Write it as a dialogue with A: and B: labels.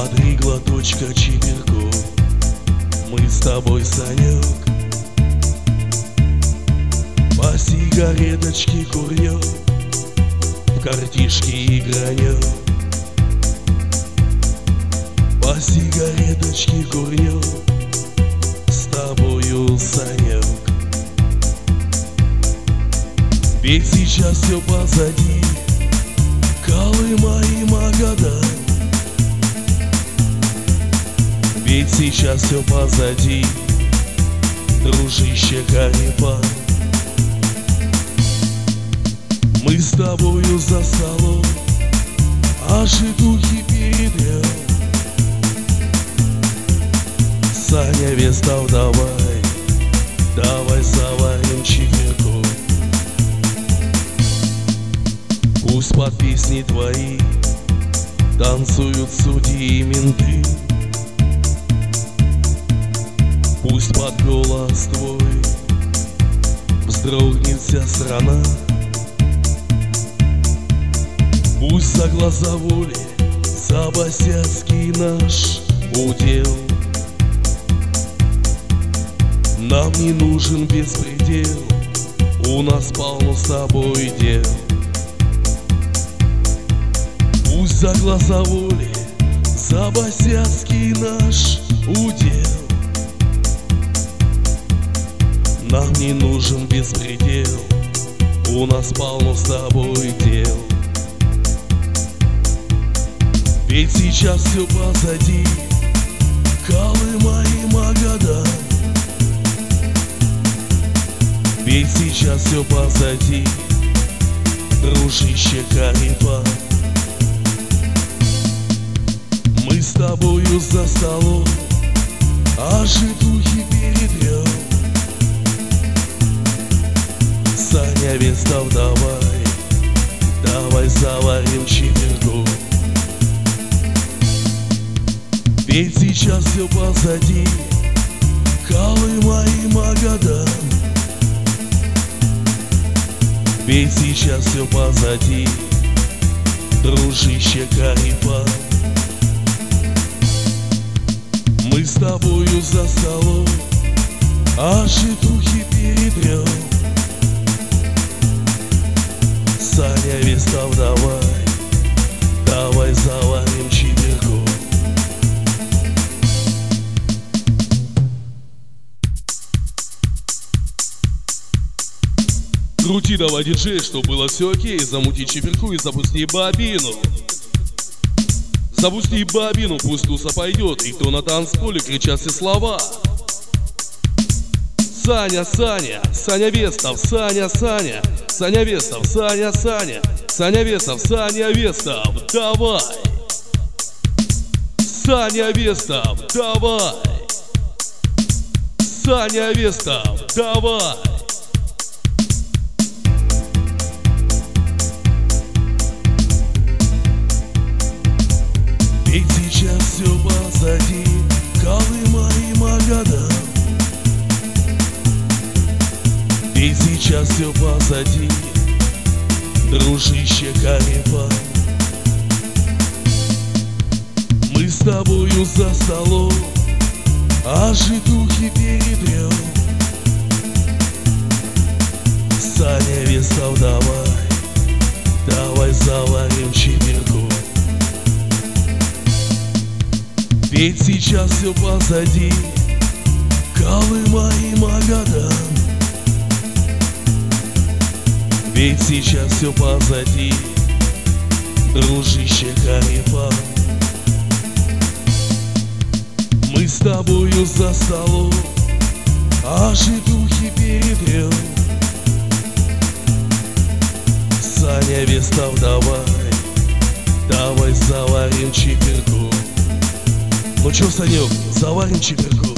A: По 3 глоточка чаперку мы с тобой, Санек, по сигареточке курнем, в картишки игранем. По сигареточке курнем с тобою, Санек. Ведь сейчас все позади, Колыма и Магадан. Ведь сейчас все позади, дружище Карипан. Мы с тобою за столом, аж и духи передрем. Саня Вестов, давай, давай заварим чаперку. Пусть под песни твои танцуют судьи и менты. Пусть под голос твой вздрогнет вся страна. Пусть за глаза воли, за босяцкий наш удел. Нам не нужен беспредел, у нас полно с тобой дел. Пусть за глаза воли, за босяцкий наш удел. Нам не нужен беспредел, у нас полно с тобой дел. Ведь сейчас все позади, Колыма и Магадан. Ведь сейчас все позади, дружище Карипан. Мы с тобою за столом, аж и духи передрем. Саня Вестов, давай, давай заварим чаперку. Ведь сейчас все позади, Колыма и Магадан. Ведь сейчас все позади, дружище Карипан. Мы с тобою за столом, аж и духи передрем. Саня Вестов, давай, давай заварим чаперку. Крути давай, диджей, чтоб было все окей. Замути чаперку и запусти бобину. Запусти бобину, пусть туса пойдет. И кто на танцполе, кричат все слова. Саня, Саня, Саня Вестов, Саня, Саня, Саня Вестов, Саня, Саня, Саня Вестов, Саня Вестов, давай. Саня Вестов, давай. Саня Вестов, давай. Ведь сейчас все позади, Колыма и Магадан. Ведь сейчас все позади, дружище Карипан. Мы с тобою за столом, аж и духи передрем. Саня Вестов, давай, давай заварим чаперку. Ведь сейчас все позади, Колыма и Магадан. Ведь сейчас все позади, дружище Карипан. Мы с тобою за столом, аж и духи передрем. Саня Вестов, давай, давай заварим чаперку. Ну чё, Санек, заварим чаперку?